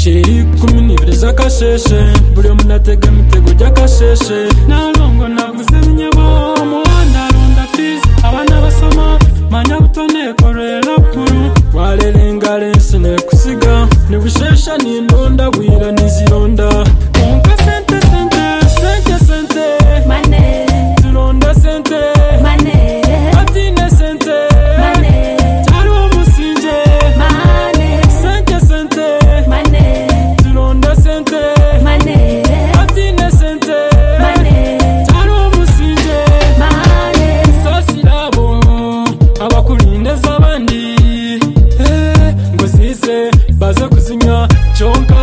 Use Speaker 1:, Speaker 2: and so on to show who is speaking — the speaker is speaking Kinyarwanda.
Speaker 1: sheri kuminibire zakasheshe buri munatega mitego ryakasheshe nalongo naguze nyabo muhanda ronda fees abana basoma manya butone korera kuru walerenga lensine kusiga nibushesha n'indonda bwira nizironda konka sente sente sente sente
Speaker 2: Money,
Speaker 1: turonda sente
Speaker 2: money,
Speaker 1: atine sente
Speaker 2: money,
Speaker 1: taro musinje
Speaker 2: money,
Speaker 1: sente sente
Speaker 2: money,
Speaker 1: turonda sente
Speaker 2: money,
Speaker 1: atine sente
Speaker 2: money,
Speaker 1: taro musinje
Speaker 2: money.
Speaker 1: sasirabo abakurinda zabandi ngo zize baze kuzinya chonka